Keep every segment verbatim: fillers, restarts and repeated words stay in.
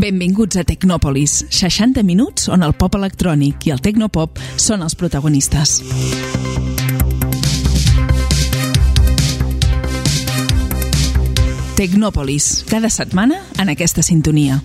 Benvinguts a Tecnòpolis, seixanta minuts on el pop electrònic i el tecnopop són els protagonistes. Tecnòpolis, cada setmana en aquesta sintonia.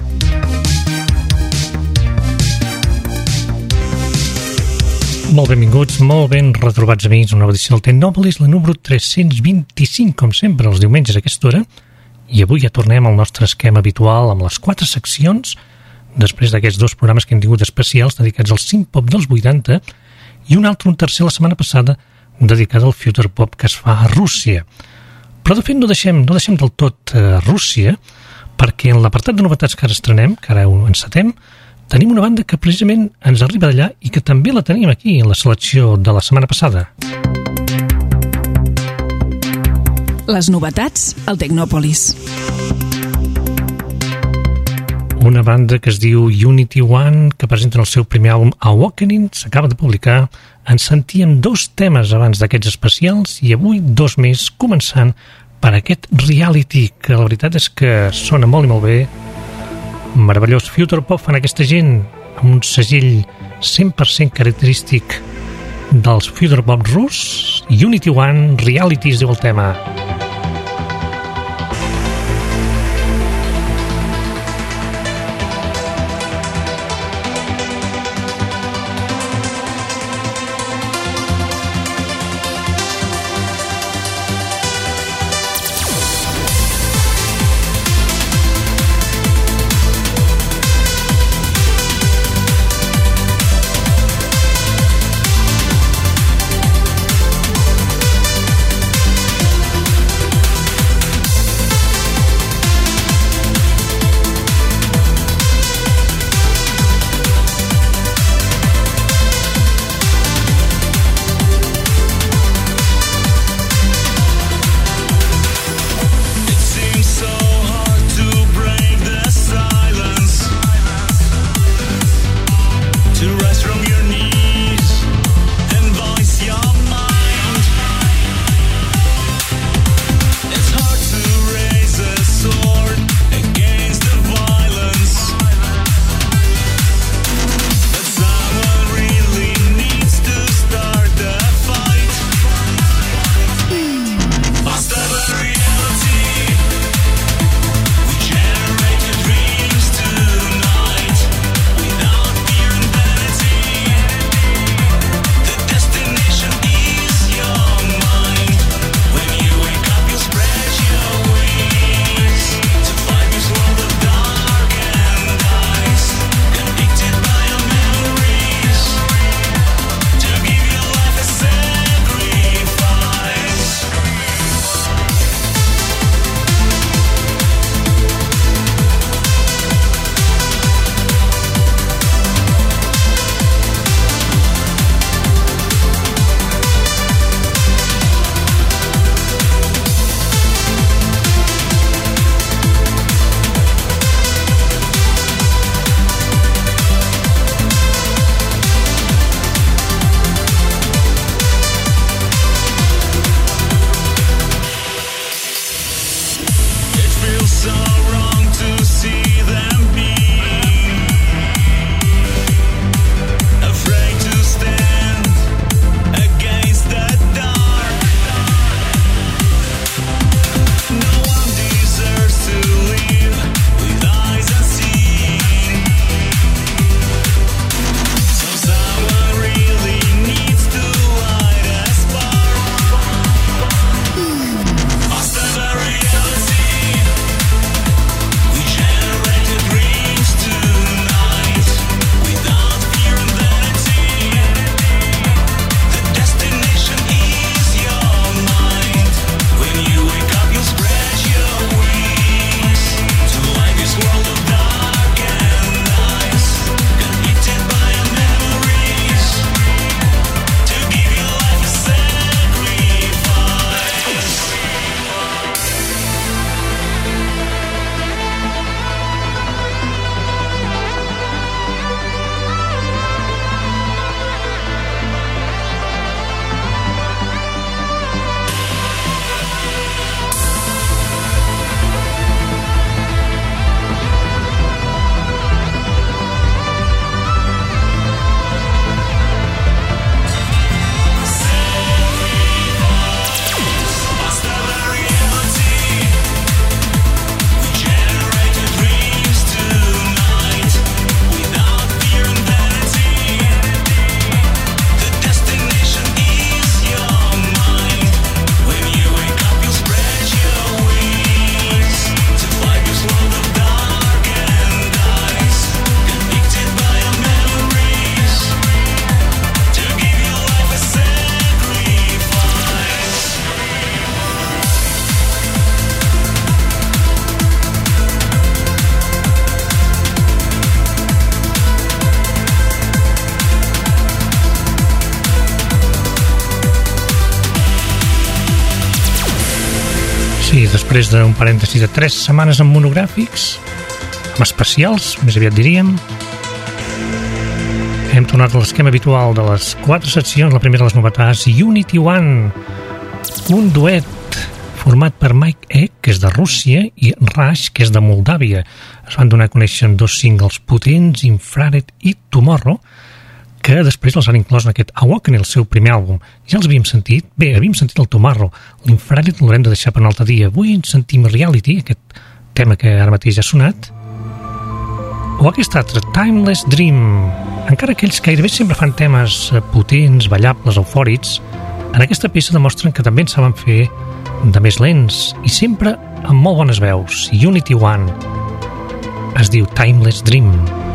Molt benvinguts, molt ben retrobats amics, una nova edició del Tecnòpolis, la número tres-cents vint-i-cinc, com sempre, els diumenges a aquesta hora. I avui ja tornem al nostre esquema habitual amb les quatre seccions, després d'aquests dos programes que hem tingut especials dedicats al synth-pop dels vuitanta i un altre, un tercer, la setmana passada, dedicat al future pop que es fa a Rússia. Però de fet no deixem, no deixem del tot a Rússia, perquè en l'apartat de novetats que ara estrenem, que ara ho encetem, tenim una banda que precisament ens arriba d'allà i que també la tenim aquí, en la selecció de la setmana passada. Les novetats al Tecnòpolis. Una banda que es diu Unity One, que presenta el seu primer àlbum Awakening, s'acaba de publicar. Ens sentíem dos temes abans d'aquests especials i avui dos més, començant per aquest Reality, que la veritat és que sona molt i molt bé. Meravellós future pop fan aquesta gent amb un segell cent per cent característic dels future pop rus. Unity One, Reality es diu el tema. Sí, després d'un parèntesi de tres setmanes amb monogràfics, amb especials, més aviat diríem, hem tornat a l'esquema habitual de les quatre seccions. La primera de les novetats, Unity One, un duet format per Mike Egg, que és de Rússia, i Rush, que és de Moldàvia. Es van donar a conèixer dos singles potents, Infrared i Tomorrow, que després els han inclòs en aquest Awaken, el seu primer àlbum. Ja els havíem sentit, bé, havíem sentit el Tomorrow, l'Infrared l'haurem de deixar per un altre dia. Avui ens sentim Reality, aquest tema que ara mateix ha sonat, o aquest altre, Timeless Dream. Encara que ells gairebé sempre fan temes potents, ballables, eufòrics, en aquesta peça demostren que també en saben fer de més lents i sempre amb molt bones veus. Unity One es diu Timeless Dream.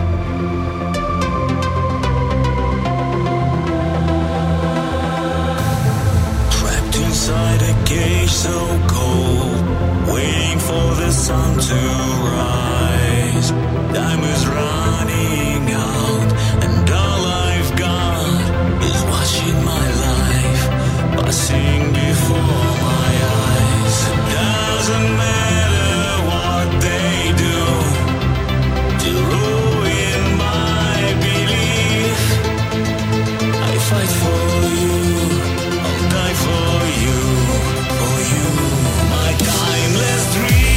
Trapped inside a cage so cold, waiting for the sun to rise. Time is running out, and all I've got is watching my life passing before my eyes. It doesn't matter what they do to ruin my belief. I fight for you, I'll die for you, for you, my timeless dream.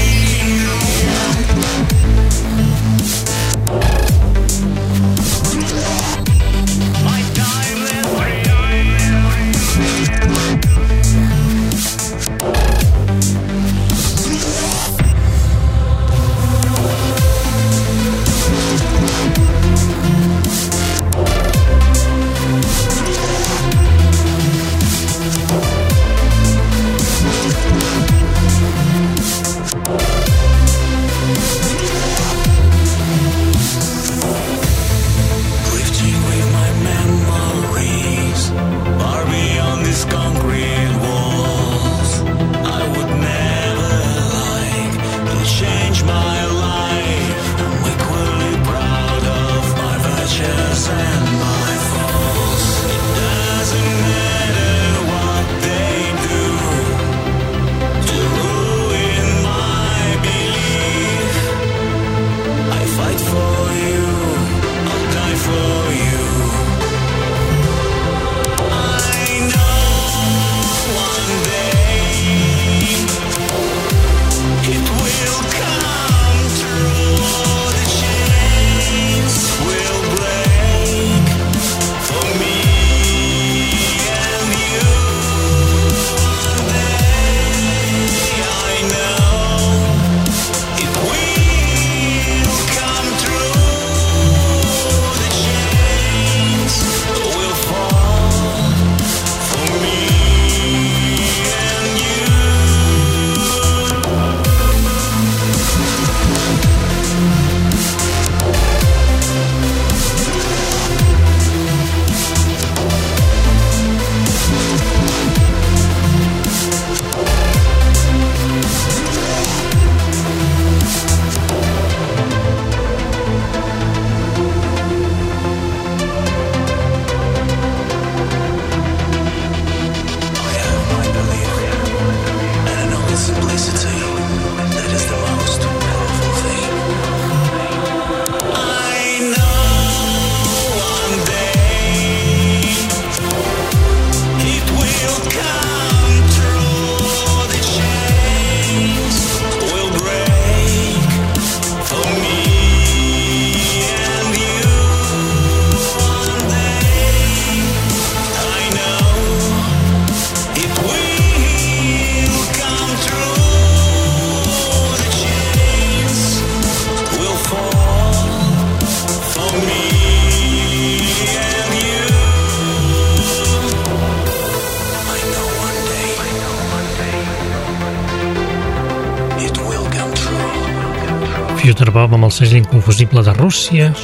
Future Pop amb el segell inconfusible de Rússia,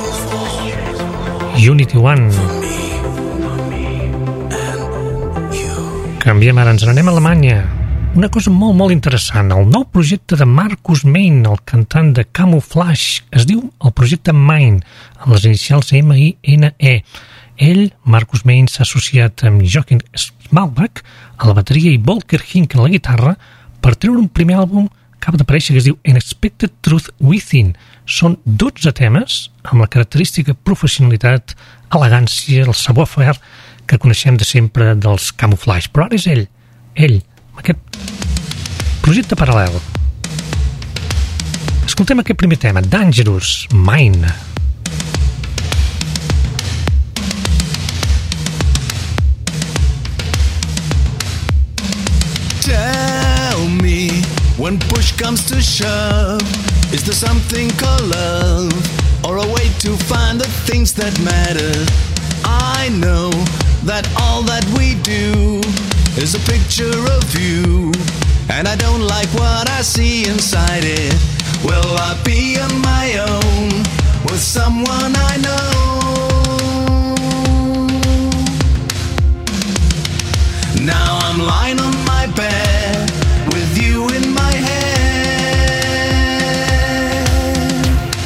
Unity One. Canviem ara, ens n'anem a Alemanya. Una cosa molt, molt interessant. El nou projecte de Marcus Main, el cantant de Camouflage, es diu el projecte Mine, amb les inicials M I N E. Ell, Marcus Main, s'ha associat amb Jochen Smalbach a la bateria i Volker Hink a la guitarra per treure un primer àlbum que acaba d'aparèixer que es diu Unexpected Truth Within. Són dotze temes amb la característica professionalitat, elegància, el savoir-faire que coneixem de sempre dels Camouflage. Però ara és ell, ell, amb aquest projecte paral·lel. Escoltem aquest primer tema, Dangerous Mind. Tell me, when push comes to shove, is there something called love, or a way to find the things that matter? I know that all that we do is a picture of you, and I don't like what I see inside it. Will I be on my own with someone I know? Now I'm lying on my bed with you in my head.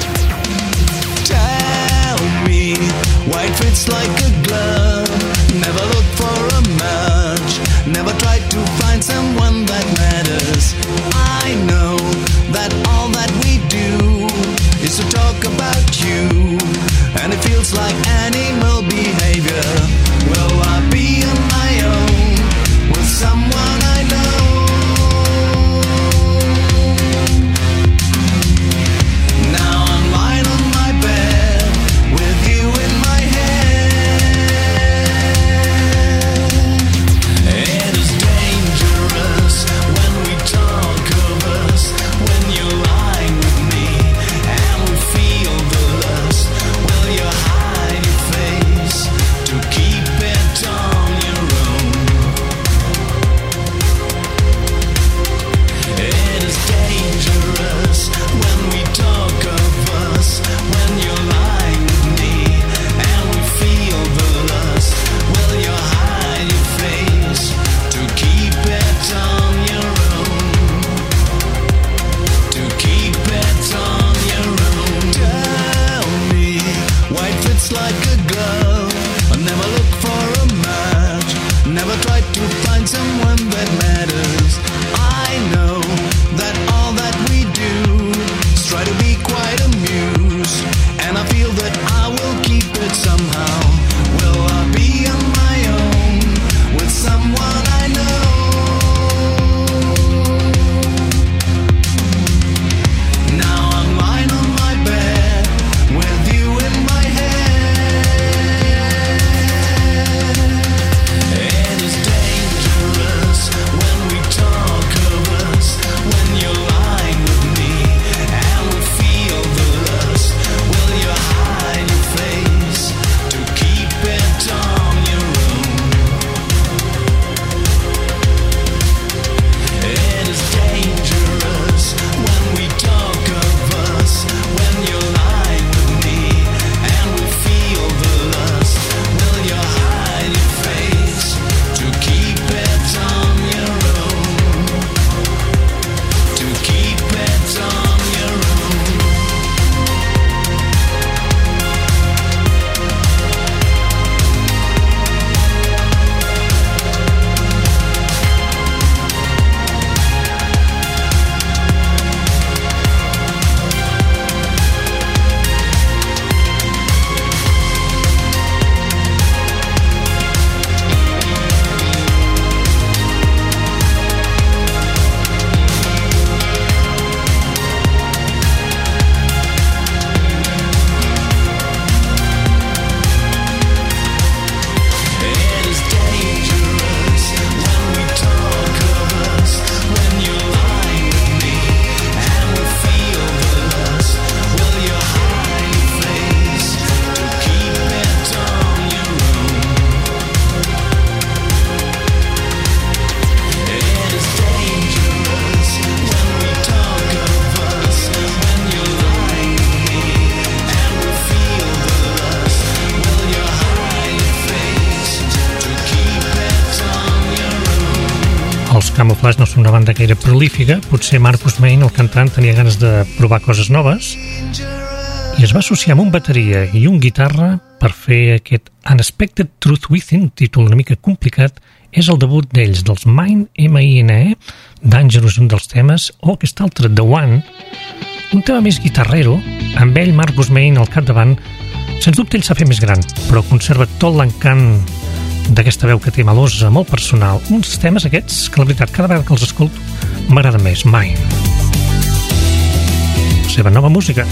Tell me why it fits like a glove. Never look for a match, never try to find someone that matters. I know that all that we do is to talk about you, and it feels like animal behavior. Will I be on my own with someone I know? Now I'm lying on my bed with you in my head. It is dangerous when we talk of us, when you're lying with me and we feel the lust. Will you hide your face to keep it on your own? It is dangerous when we talk of us, when you're lying with me and we feel the lust. Will you hide your face to keep it on your own? To keep it on your own. Tell me why it fits like a glove. I never look for a match, never try to find someone that matters. I know that all that we do is try to be quite amused, and I feel that I will keep it somehow. Will I be on my own with someone I know? Now I'm lying on my bed with you in my head. It is dangerous when we talk of us, when you're lying with me and we feel the lust. Will you hide your face to keep it on your own? It is dangerous when we talk of us, when you're lying with me and we feel the lust. Will you hide your face to keep it on your own? To keep it on your own. It is dangerous when we talk of us, when you're lying with me and we feel the lust. Will you hide your face to keep it on your own? It is dangerous when we talk of us, when you're lying with me and we feel the lust. Will you hide your face to keep it on your own? Els Camouflage no són una banda gaire prolífica, potser Marcus Main, el cantant, tenia ganes de provar coses noves i es va associar amb un bateria i un guitarra per fer aquest Unexpected Truth Within, un títol una mica complicat, és el debut d'ells, dels Mine, M I N E, Dangerous, un dels temes, o aquest altre, The One, un tema més guitarrero, amb ell, Marcus Main, al capdavant. Sens dubte ell s'ha fet més gran, però conserva tot l'encant d'aquesta veu que té melosa, molt personal. Uns temes aquests que, la veritat, cada vegada que els escolto, m'agrada més. Mine. La seva nova música.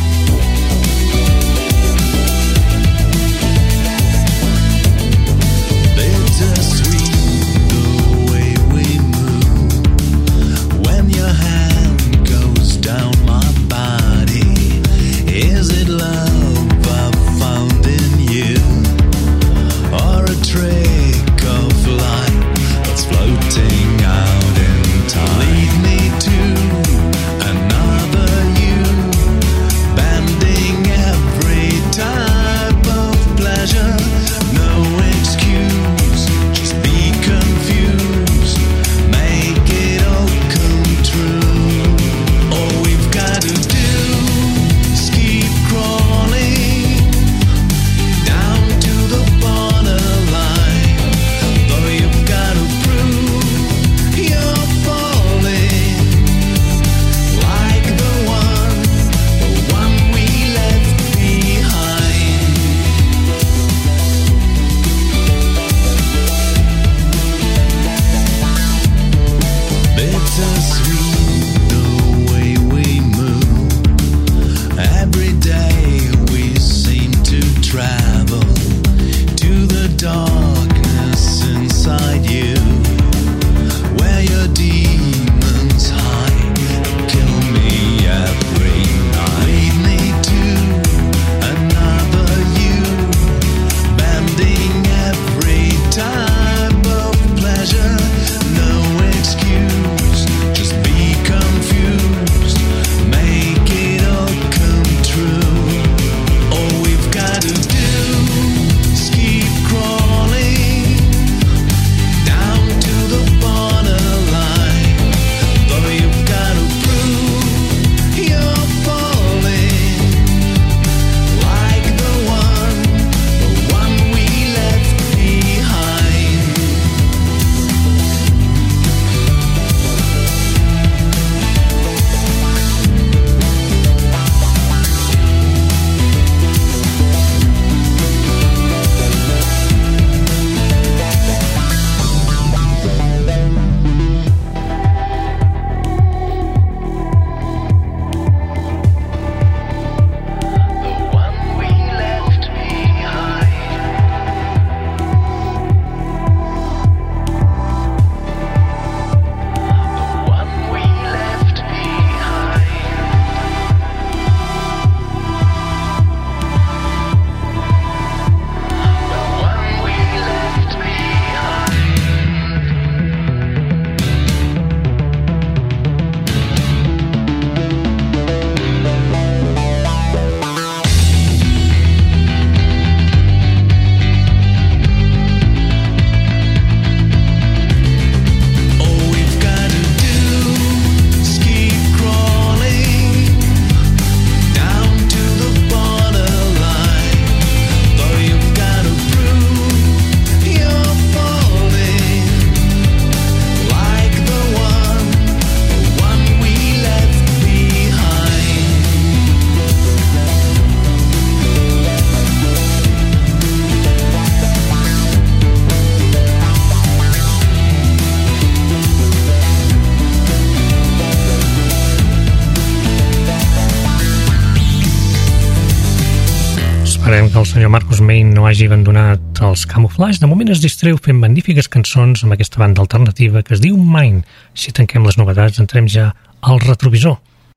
Esperem que el senyor Marcus Main no hagi abandonat els Camouflage. De moment es distreu fent magnífiques cançons amb aquesta banda alternativa que es diu Mine. Si tanquem les novetats, entrem ja al retrovisor.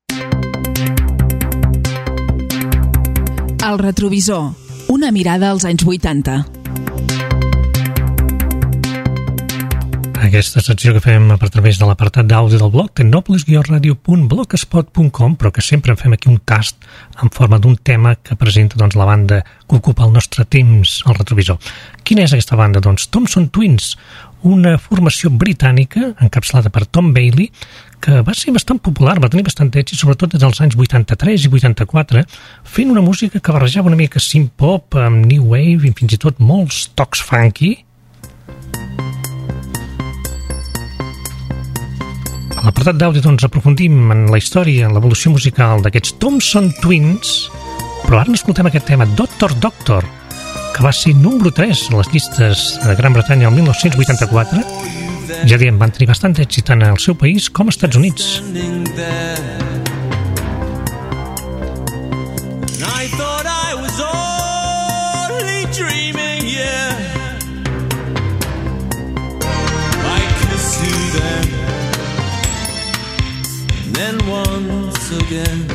El retrovisor. Una mirada als anys vuitanta. Aquesta secció que fem a través de l'apartat d'àudio del blog tecnopolis guió radio punt blogspot punt com, però que sempre en fem aquí un tast en forma d'un tema que presenta doncs, la banda que ocupa el nostre temps al retrovisor. Quina és aquesta banda? Doncs Thompson Twins, una formació britànica encapçalada per Tom Bailey, que va ser bastant popular, va tenir bastant èxit, sobretot des dels anys vuitanta-tres i vuitanta-quatre, fent una música que barrejava una mica synth-pop amb new wave i fins i tot molts tocs funky. A l'apartat d'àudio doncs aprofundim en la història, en l'evolució musical d'aquests Thompson Twins, però ara n'escoltem aquest tema, Doctor Doctor, que va ser número tres a les llistes de Gran Bretanya el mil nou-cents vuitanta-quatre. Ja diem, van tenir bastant èxit tant al seu país com als Estats Units. I thought I was only dreaming, yeah. I kissed you then, then once again.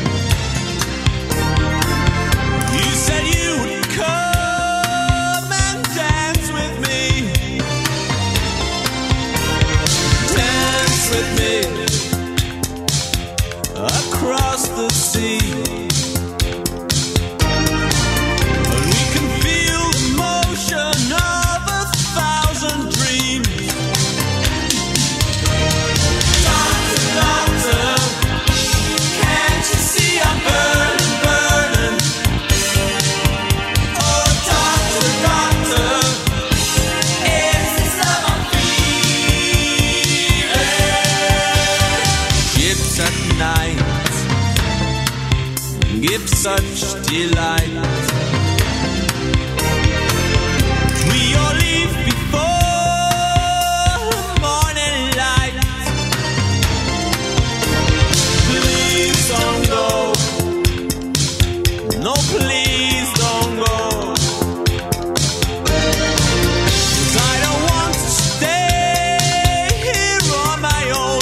You said you would come and dance with me, dance with me across the sea. Give such delight. We all leave before morning light. Please don't go. No, please don't go. 'Cause I don't want to stay here on my own.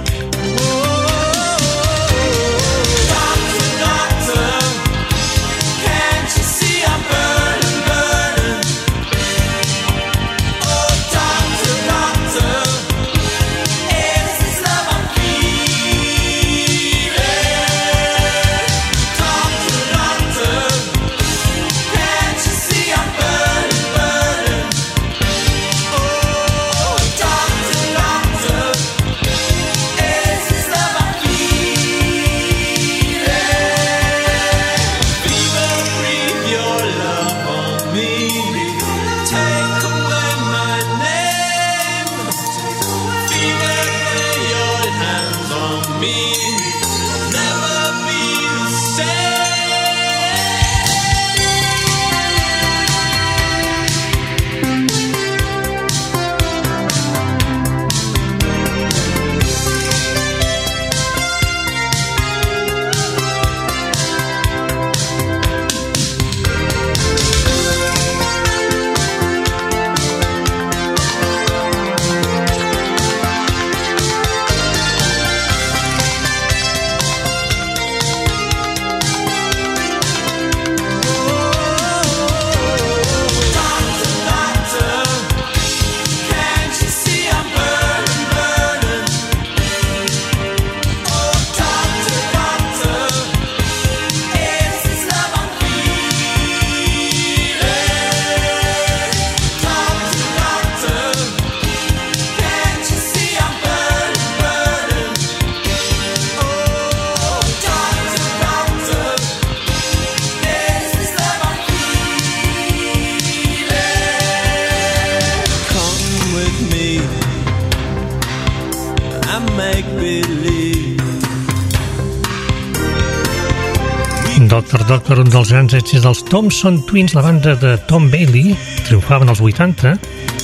Doctor Doctor, un dels grans èxits dels Thompson Twins, la banda de Tom Bailey, triomfaven als vuitanta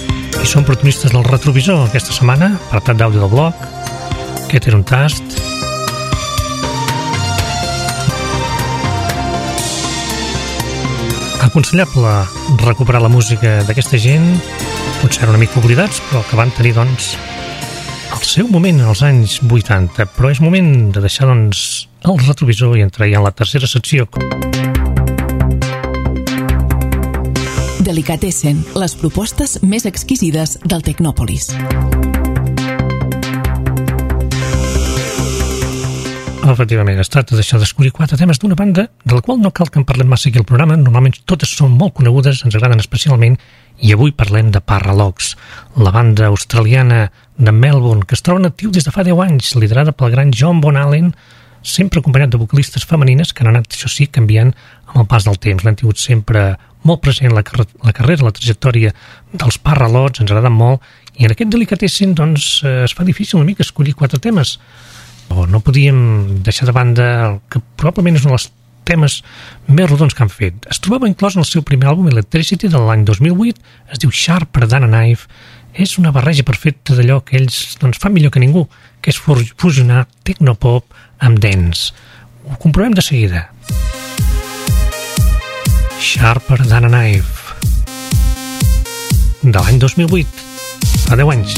i són protagonistes del retrovisor aquesta setmana, apartat d'àudio del blog. Aquest era un tast. Aconsellable recuperar la música d'aquesta gent, potser una mica oblidats, però que van tenir, doncs, el seu moment en els anys vuitanta, però és moment de deixar, doncs, el retrovisor i entrar ja en la tercera secció. Delicatessen, les propostes més exquisides del Tecnòpolis. Efectivament, es tracta d'això, d'escollir quatre temes d'una banda de la qual no cal que en parlem massa aquí al programa, normalment totes són molt conegudes, ens agraden especialment, i avui parlem de Parralox, la banda australiana de Melbourne, que es troba en actiu des de fa deu anys, liderada pel gran John Bon Allen, sempre acompanyat de vocalistes femenines que han anat, això sí, canviant amb el pas del temps. L'han tingut sempre molt present la, car la carrera, la trajectòria dels Parralots, ens agraden molt, i en aquest Delicatessen doncs, eh, es fa difícil una mica escollir quatre temes, o no podíem deixar de banda el que probablement és un dels temes més rodons que han fet. Es trobava inclòs en el seu primer àlbum Electricity de l'any dos mil vuit, es diu Sharper Than a Knife, és una barreja perfecta d'allò que ells doncs, fan millor que ningú, que és fusionar tecnopop amb dance. Ho comprovem de seguida. Sharper Than a Knife, de l'any dos mil vuit, fa deu anys.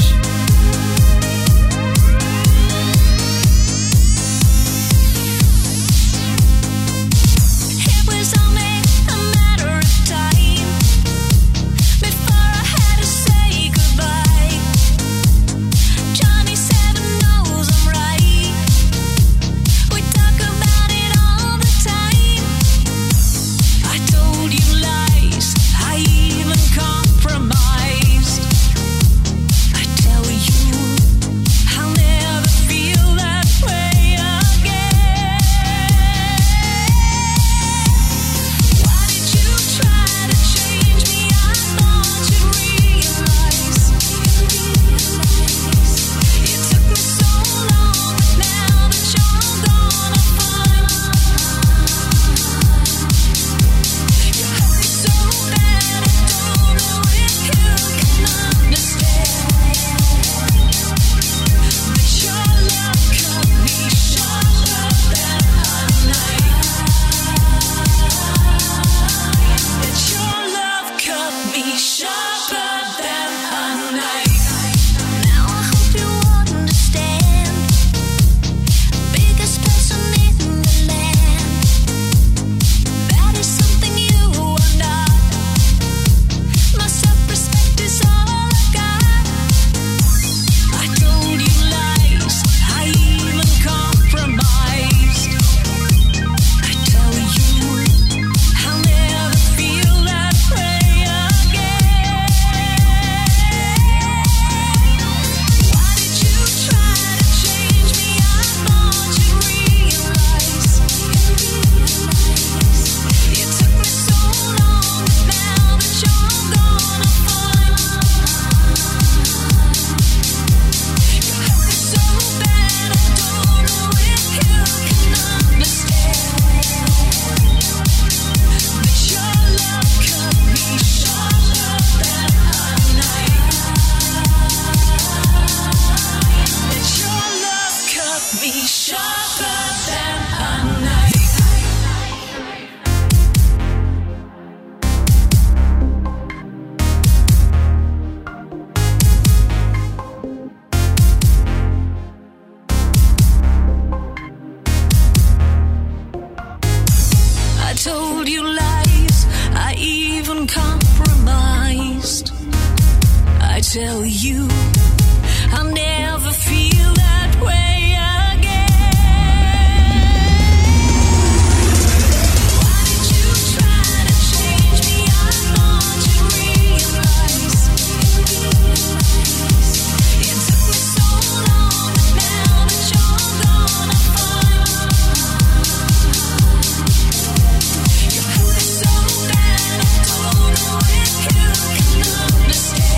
Tell you I'll never feel that way again. Why did you try to change me? I thought you realized it took me so long, but now that you're gone I find you hurt me so bad I don't know if you can understand.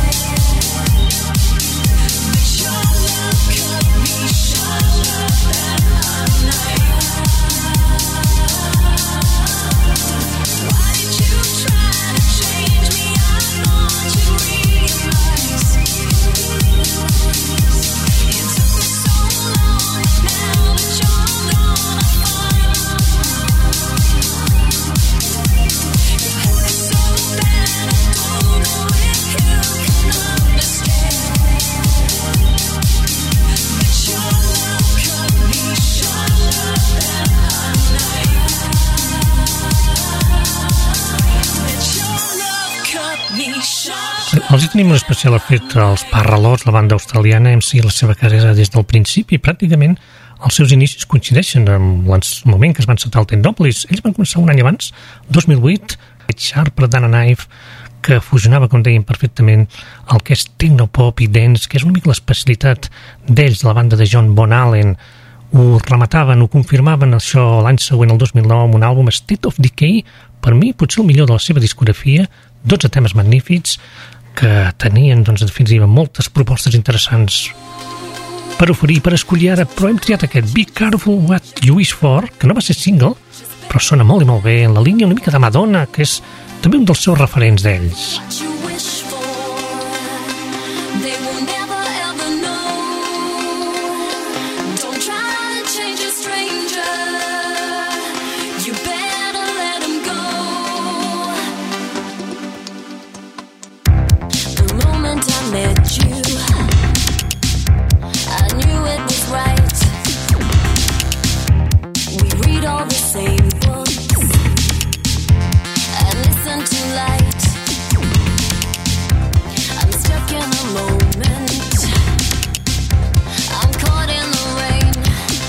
Els hi tenim un especial afecte als Parralots, la banda australiana, hem seguit la seva carrera des del principi i pràcticament els seus inicis coincideixen amb el moment que es van setar al Technopolis. Ells van començar un any abans, dos mil vuit, Sharper Than a Knife, que fusionava, com dèiem, perfectament el que és tecnopop i dance, que és una mica l'especialitat d'ells, de la banda de John Bon Allen, ho remataven, ho confirmaven això l'any següent, el dos mil nou, amb un àlbum State of Decay, per mi potser el millor de la seva discografia, dotze temes magnífics que tenien, doncs, en definitiva, moltes propostes interessants per oferir, per escollir ara, però hem triat aquest Be Careful What You Wish For, que no va ser single, però sona molt i molt bé, en la línia una mica de Madonna, que és també un dels seus referents d'ells. What you wish for, they will never ever know. Don't try to change a stranger, you better let him go. The moment I met you, I knew it was right. We read all the same books and listen to light. I'm stuck in a moment, I'm caught in the rain.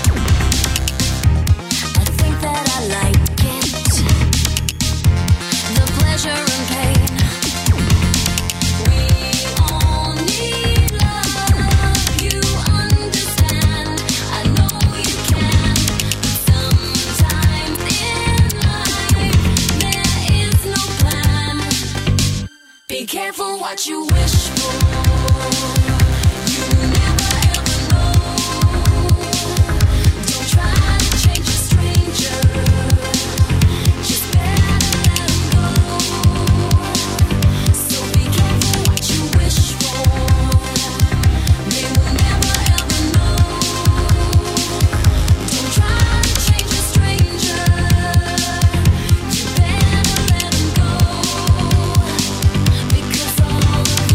I think that I like it, the pleasure and pain. We all need love, you understand, I know you can. Sometimes in life there is no plan. Be careful what you wish for, you never ever know. Don't try to change a stranger, just better let him go. So be careful what you wish for, they will never ever know. Don't try to change a stranger, you better let him go. Because all of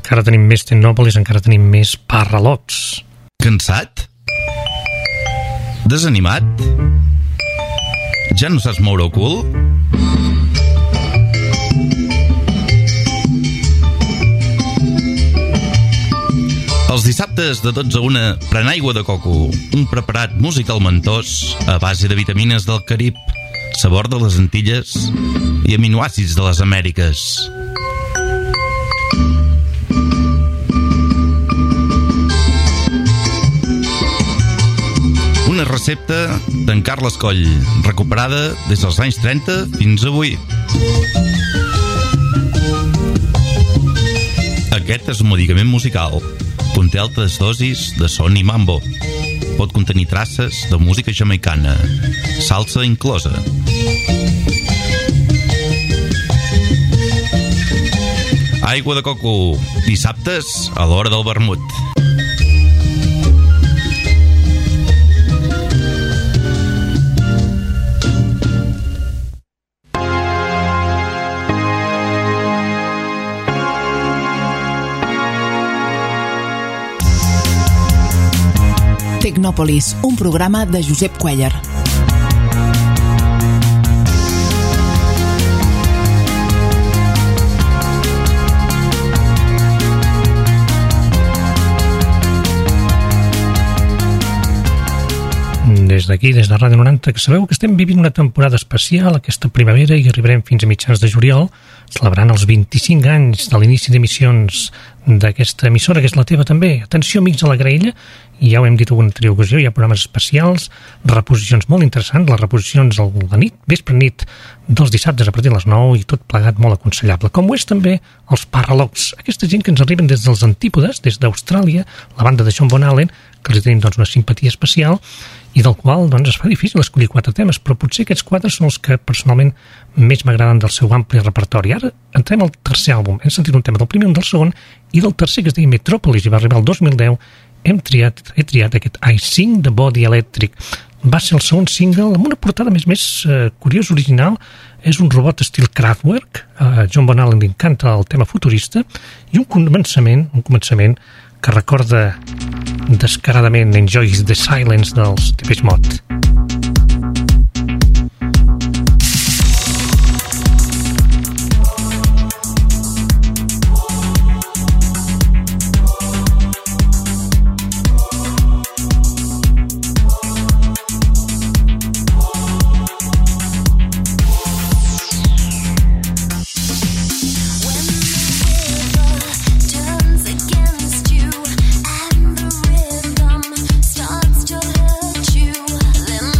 encara tenim més Technopolis, encara tenim més Parralocs. Cansat? Desanimat? Ja no saps moure el cul? Els dissabtes de dotze a una pren aigua de coco, un preparat musical mentós a base de vitamines del Carib, sabor de les Antilles i aminoàcids de les Amèriques. Una recepta d'en Carles Coll, recuperada des dels anys trenta fins avui. Aquest és un medicament musical. Conté altes dosis de son i mambo. Pot contenir traces de música jamaicana, salsa inclosa. Aigua de coco, dissabtes a l'hora del vermut. Technopolis, un programa de Josep Cuéllar. Des d'aquí, des de Ràdio noranta, que sabeu que estem vivint una temporada especial aquesta primavera i arribarem fins a mitjans de juliol, celebrant els vint-i-cinc anys de l'inici d'emissions d'aquesta emissora, que és la teva també. Atenció, amics de la graella, i ja ho hem dit en una anterior ocasió, hi ha programes especials, reposicions molt interessants, les reposicions a la nit, vespre nit dels dissabtes a partir de les nou i tot plegat molt aconsellable, com ho és també els Parralocs, aquesta gent que ens arriben des dels antípodes, des d'Austràlia, la banda de John Von Allen, que els tenim doncs, una simpatia especial i del qual doncs, es fa difícil escollir quatre temes, però potser aquests quatre són els que personalment més m'agraden del seu ampli repertori. Ara entrem al tercer àlbum, hem sentit un tema del primer, un del segon, i del tercer, que es deia Metropolis, i va arribar el dos mil deu, hem triat, he triat aquest I Sing the Body Electric. Va ser el segon single amb una portada més més eh, curiosa, original. És un robot estil Kraftwerk. A John Von Allen li encanta el tema futurista i un començament, un començament que recorda descaradament Enjoy the Silence dels Depeche Mode. Starts to hurt you, then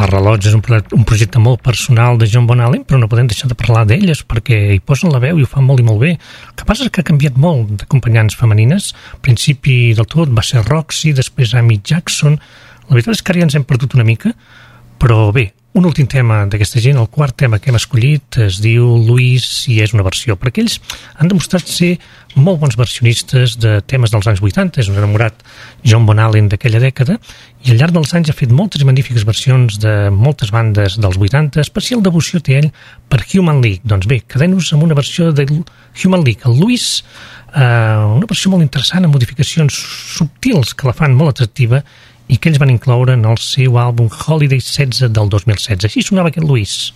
El rellotge és un, pro un projecte molt personal de John Bonham, però no podem deixar de parlar d'elles perquè hi posen la veu i ho fan molt i molt bé. El que passa és que ha canviat molt d'acompanyants femenines. Al principi del tot va ser Roxy, després Amy Jackson. La veritat és que ara ja ens hem perdut una mica, però bé, un últim tema d'aquesta gent, el quart tema que hem escollit, es diu Louis i és una versió, perquè ells han demostrat ser molt bons versionistes de temes dels anys vuitanta, és un enamorat John Bonham d'aquella dècada, i al llarg dels anys ha fet moltes i magnífiques versions de moltes bandes dels vuitanta, especial devoció té ell per Human League. Doncs bé, quedem-nos amb una versió de Human League, el Louis, eh, una versió molt interessant, amb modificacions subtils que la fan molt atractiva, i que ells van incloure en el seu àlbum Holiday setze del dos mil setze. Així sonava aquest Louis.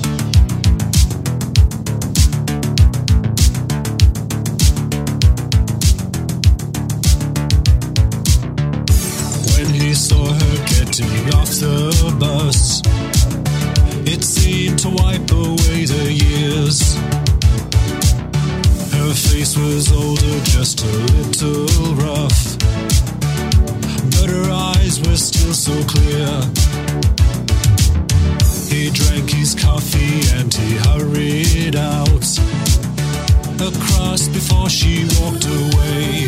When he saw her getting off the bus, it seemed to wipe away the years. Her face was older, just a little rough, but her eyes were still so clear. He drank his coffee and he hurried out across before she walked away.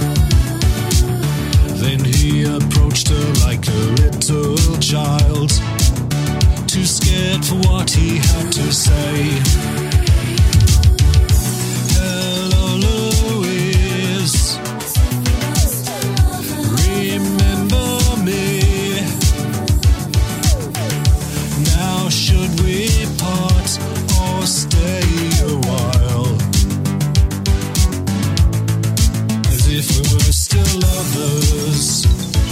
Then he approached her like a little child, too scared for what he had to say. Hello, Louis. Remember me. Now should we part or stay a while? As if we were still lovers.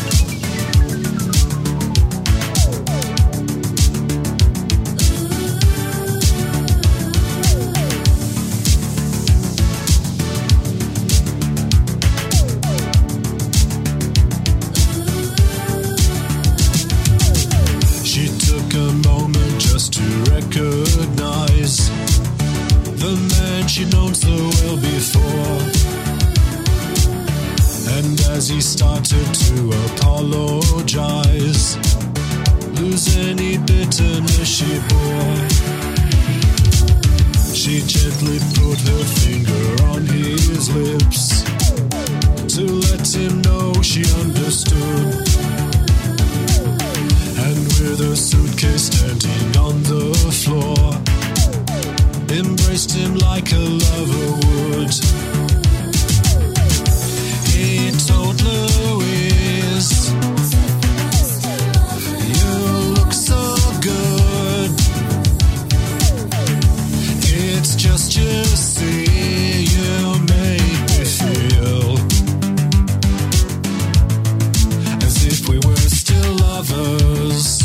Recognize the man she'd known so well before, and as he started to apologize, lose any bitterness she bore, she gently put her finger on his lips to let him know she understood. And with her suitcase standing on the floor, embraced him like a lover would. He told Louis, you look so good. It's just you see, you make me feel as if we were still lovers.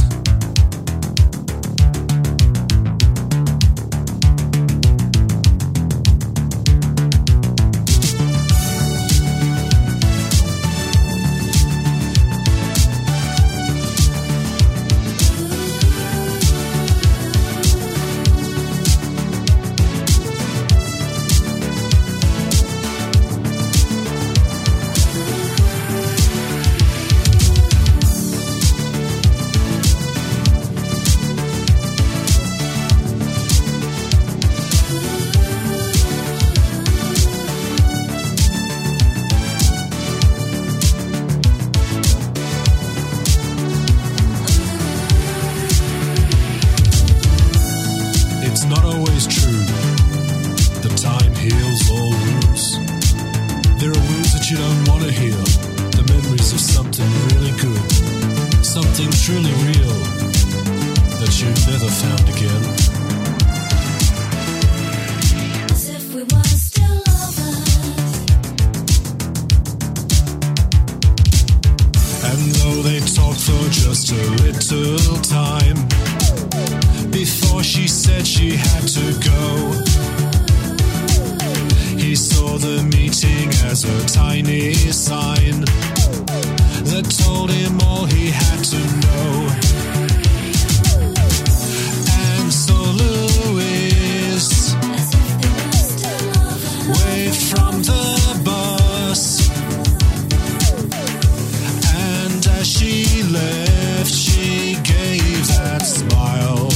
She left, she gave that smile,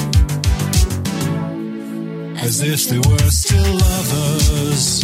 as if they were still lovers.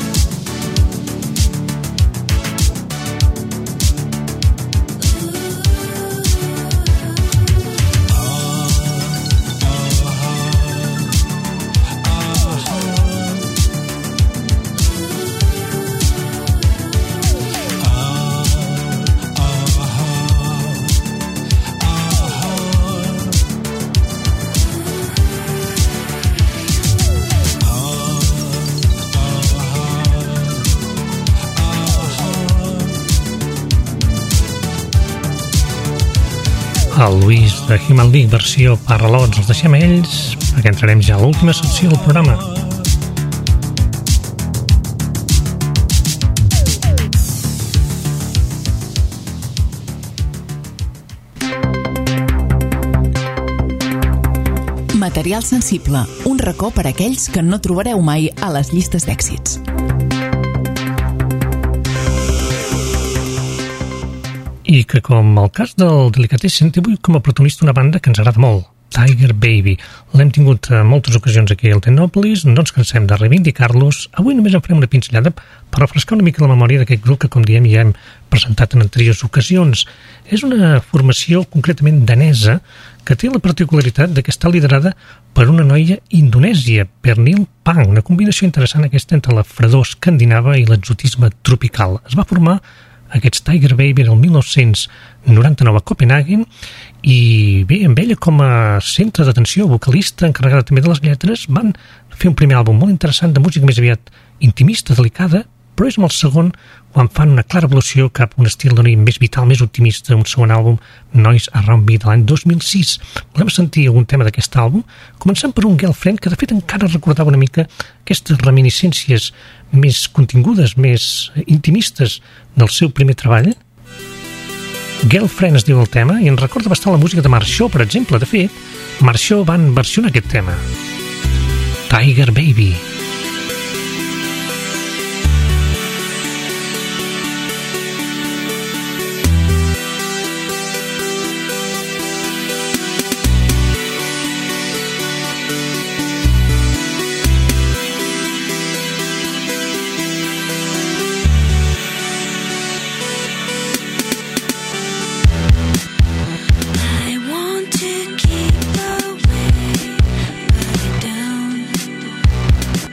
El Luis de Human League versió Parralots els deixem a ells perquè entrarem ja a l'última secció del programa. Material sensible, un racó per a aquells que no trobareu mai a les llistes d'èxits. I que, com el cas del Delicatessen, té avui com a protagonista una banda que ens agrada molt, Tiger Baby. L'hem tingut en moltes ocasions aquí al Technopolis, no ens cansem de reivindicar-los. Avui només en farem una pinzellada per refrescar una mica la memòria d'aquest grup que, com diem, ja hem presentat en anteriors ocasions. És una formació concretament danesa que té la particularitat de que està liderada per una noia indonèsia, Pernille Pang, una combinació interessant aquesta entre la fredor escandinava i l'exotisme tropical. Es va formar aquests Tiger Baby el mil nou-cents noranta-nou a Copenhagen i bé, amb ella com a centre d'atenció, vocalista, encarregada també de les lletres, van fer un primer àlbum molt interessant de música més aviat intimista, delicada, però és amb el segon quan fan una clara evolució cap a un estil més vital, més optimista, un segon àlbum, Noise Around Me, de l'any dos mil sis. Volem sentir algun tema d'aquest àlbum, començant per un Girlfriend, que de fet encara recordava una mica aquestes reminiscències més contingudes, més intimistes del seu primer treball. Girlfriend es diu el tema i ens recorda bastant la música de Marxó, per exemple. De fet, Marxó van versionar aquest tema. Tiger Baby. I want to keep away, but I don't.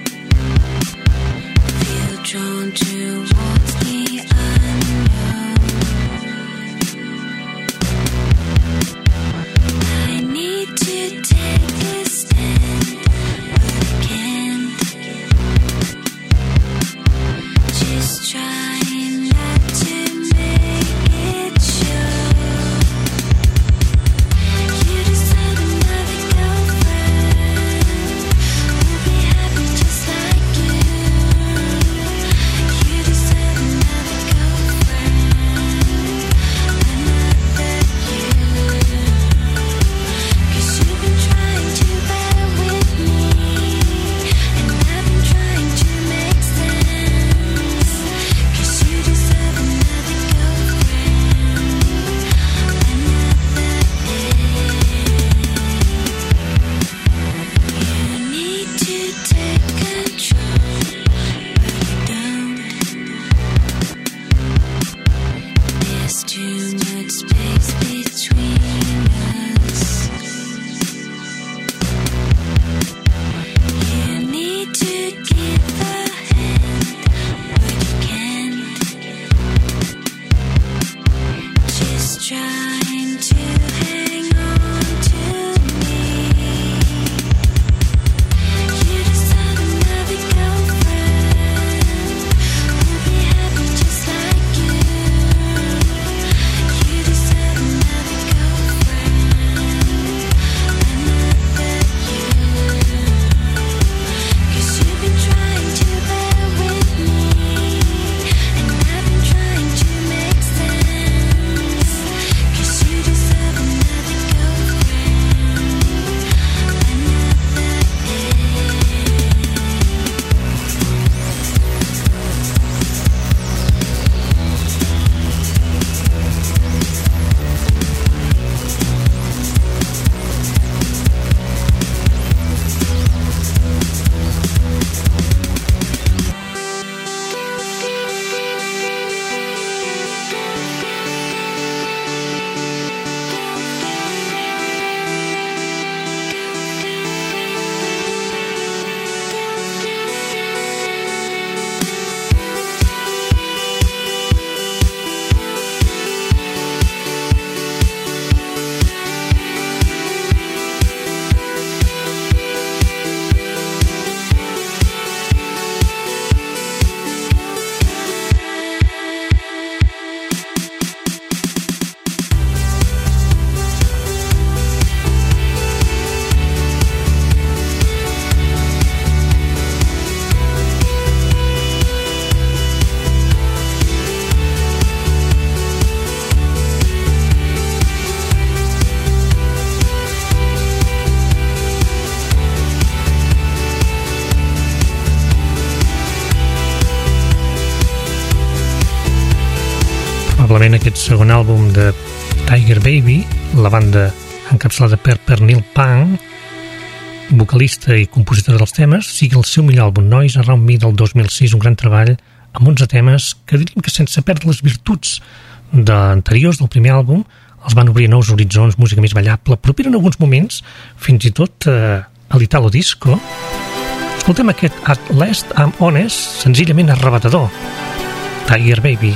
probablement aquest segon àlbum de Tiger Baby, la banda encapçalada per Pernil Pang, vocalista i compositor dels temes, sigui el seu millor àlbum Noise Around Me del dos mil sis, un gran treball amb onze temes que diríem que sense perdre les virtuts d'anteriors del primer àlbum els van obrir nous horitzons, música més ballable, propera en alguns moments fins i tot eh, a l'Italo Disco. Escoltem aquest At Last I'm Honest, senzillament arrebatador. Tiger Baby.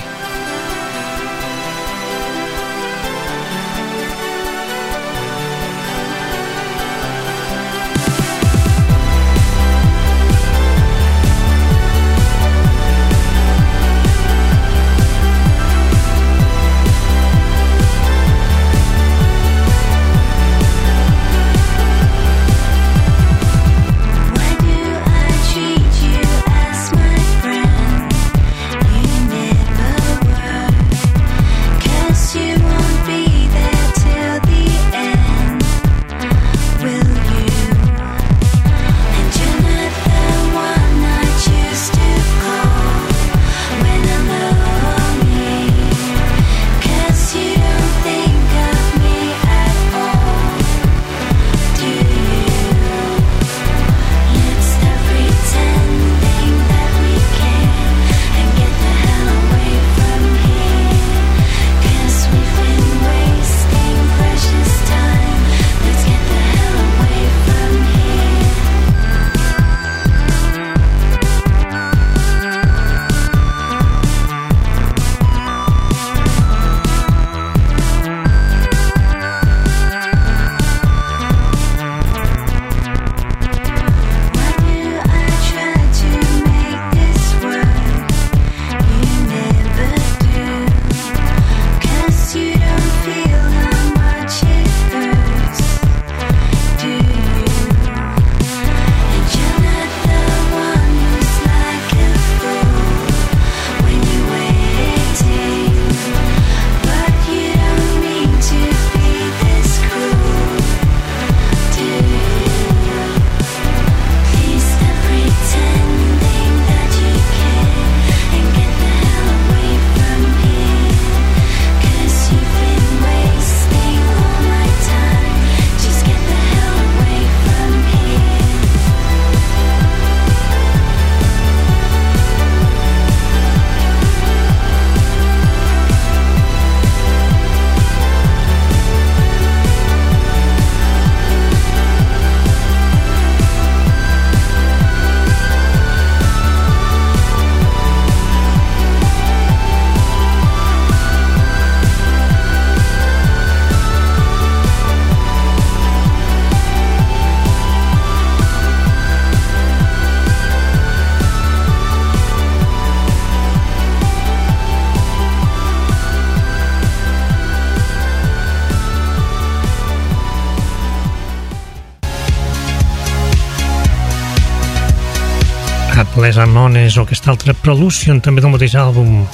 Les Amones o aquest altre Prolusion, també del mateix àlbum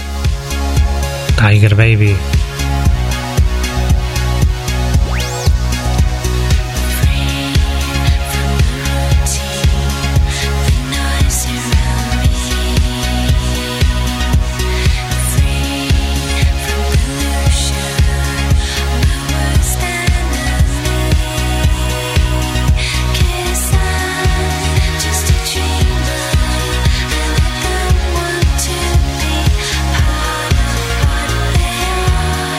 Tiger Baby. Part of what they are.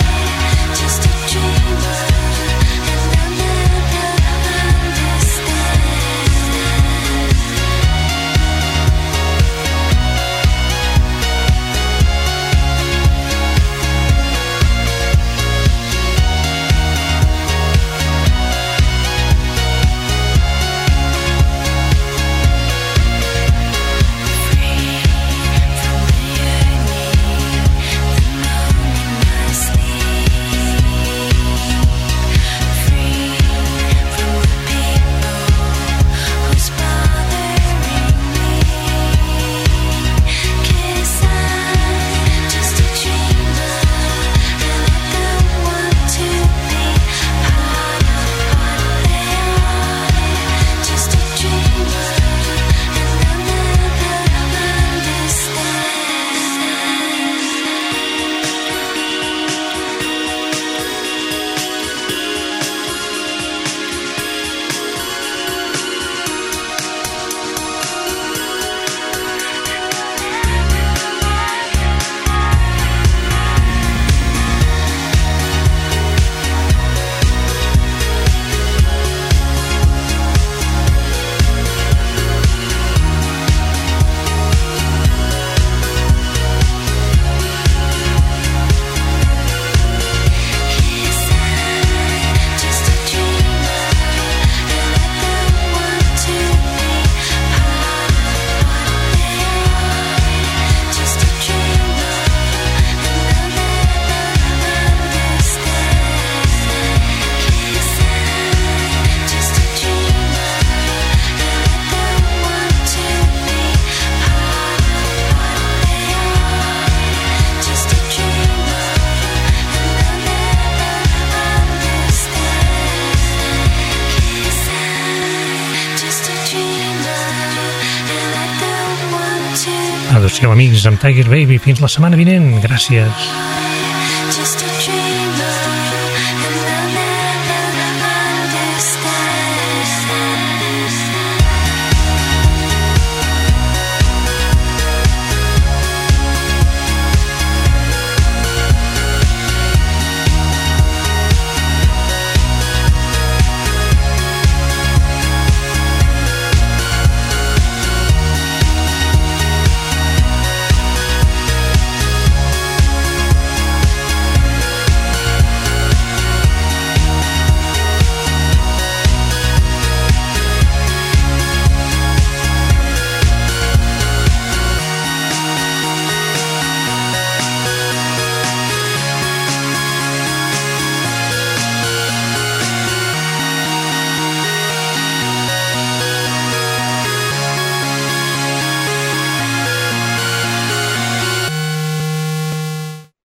Adéu-siau, amics, amb Tiger Baby. Fins la setmana vinent. Gràcies. Just a dreamer.